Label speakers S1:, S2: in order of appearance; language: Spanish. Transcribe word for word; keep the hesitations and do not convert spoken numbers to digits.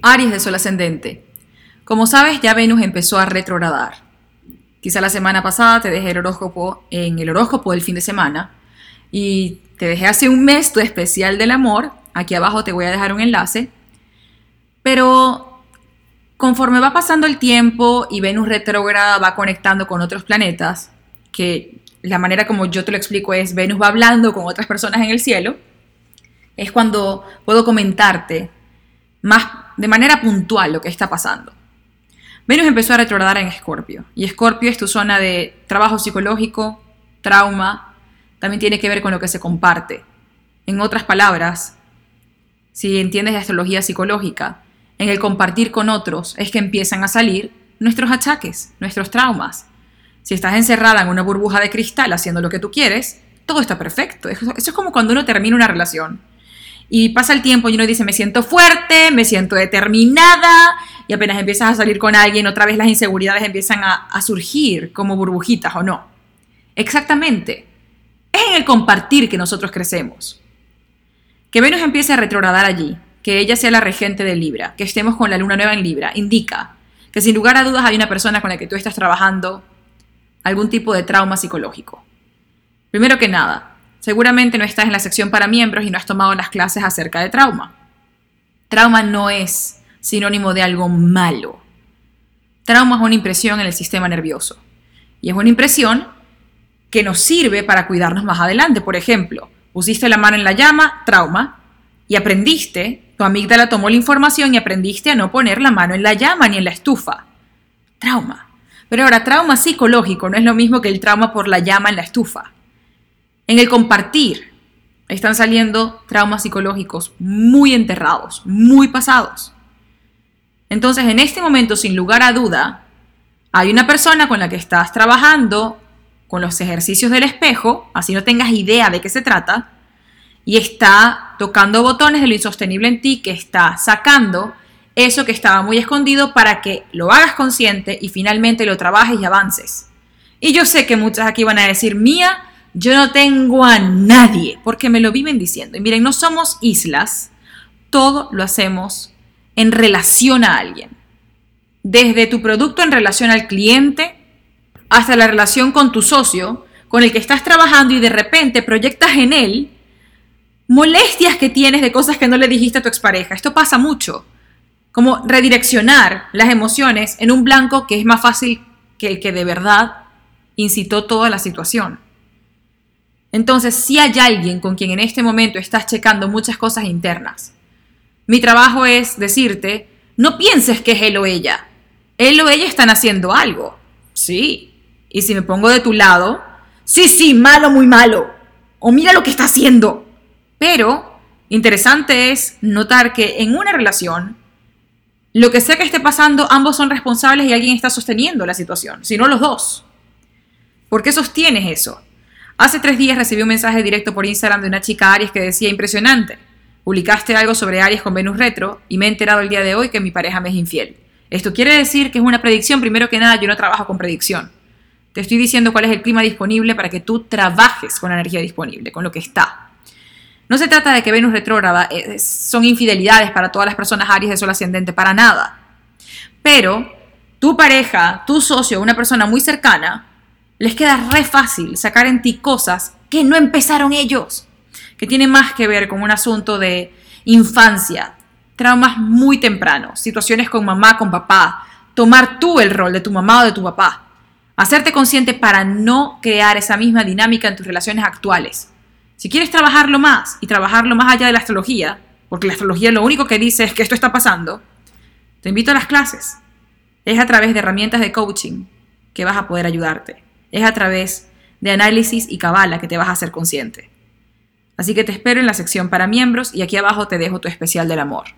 S1: Aries de Sol ascendente. Como sabes, ya Venus empezó a retrogradar. Quizá la semana pasada te dejé el horóscopo en el horóscopo del fin de semana y te dejé hace un mes tu especial del amor. Aquí abajo te voy a dejar un enlace. Pero conforme va pasando el tiempo y Venus retrógrada va conectando con otros planetas, que la manera como yo te lo explico es Venus va hablando con otras personas en el cielo, es cuando puedo comentarte más de manera puntual lo que está pasando. Venus empezó a retrogradar en Escorpio, y Escorpio es tu zona de trabajo psicológico, trauma, también tiene que ver con lo que se comparte. En otras palabras, si entiendes de astrología psicológica, en el compartir con otros es que empiezan a salir nuestros achaques, nuestros traumas. Si estás encerrada en una burbuja de cristal haciendo lo que tú quieres, todo está perfecto. Eso es como cuando uno termina una relación y pasa el tiempo y uno dice, me siento fuerte, me siento determinada, y apenas empiezas a salir con alguien, otra vez las inseguridades empiezan a, a surgir como burbujitas, ¿o no? Exactamente. Es en el compartir que nosotros crecemos. Que Venus empiece a retrogradar allí, que ella sea la regente de Libra, que estemos con la luna nueva en Libra, indica que sin lugar a dudas hay una persona con la que tú estás trabajando algún tipo de trauma psicológico. Primero que nada, seguramente no estás en la sección para miembros y no has tomado las clases acerca de trauma. Trauma no es sinónimo de algo malo. Trauma es una impresión en el sistema nervioso. Y es una impresión que nos sirve para cuidarnos más adelante. Por ejemplo, pusiste la mano en la llama, trauma, y aprendiste, tu amígdala tomó la información y aprendiste a no poner la mano en la llama ni en la estufa. Trauma. Pero ahora, trauma psicológico no es lo mismo que el trauma por la llama en la estufa. En el compartir están saliendo traumas psicológicos muy enterrados, muy pasados. Entonces, en este momento, sin lugar a duda, hay una persona con la que estás trabajando con los ejercicios del espejo, así no tengas idea de qué se trata, y está tocando botones de lo insostenible en ti, que está sacando eso que estaba muy escondido para que lo hagas consciente y finalmente lo trabajes y avances. Y yo sé que muchas aquí van a decir, Mía, yo no tengo a nadie, porque me lo viven diciendo. Y miren, no somos islas, todo lo hacemos en relación a alguien. Desde tu producto en relación al cliente, hasta la relación con tu socio, con el que estás trabajando y de repente proyectas en él molestias que tienes de cosas que no le dijiste a tu expareja. Esto pasa mucho. Como redireccionar las emociones en un blanco que es más fácil que el que de verdad incitó toda la situación. Entonces, si hay alguien con quien en este momento estás checando muchas cosas internas, mi trabajo es decirte, no pienses que es él o ella. Él o ella están haciendo algo. Sí. Y si me pongo de tu lado, sí, sí, malo, muy malo. O mira lo que está haciendo. Pero interesante es notar que en una relación, lo que sea que esté pasando, ambos son responsables y alguien está sosteniendo la situación, si no los dos. ¿Por qué sostienes eso? Hace tres días recibí un mensaje directo por Instagram de una chica Aries que decía, impresionante, publicaste algo sobre Aries con Venus retro y me he enterado el día de hoy que mi pareja me es infiel. Esto quiere decir que es una predicción. Primero que nada, yo no trabajo con predicción. Te estoy diciendo cuál es el clima disponible para que tú trabajes con la energía disponible, con lo que está. No se trata de que Venus retrógrada eh, son infidelidades para todas las personas Aries de Sol ascendente, para nada. Pero tu pareja, tu socio, una persona muy cercana, les queda re fácil sacar en ti cosas que no empezaron ellos, que tienen más que ver con un asunto de infancia, traumas muy tempranos, situaciones con mamá, con papá, tomar tú el rol de tu mamá o de tu papá, hacerte consciente para no crear esa misma dinámica en tus relaciones actuales. Si quieres trabajarlo más y trabajarlo más allá de la astrología, porque la astrología lo único que dice es que esto está pasando, te invito a las clases. Es a través de herramientas de coaching que vas a poder ayudarte. Es a través de análisis y cábala que te vas a hacer consciente. Así que te espero en la sección para miembros y aquí abajo te dejo tu especial del amor.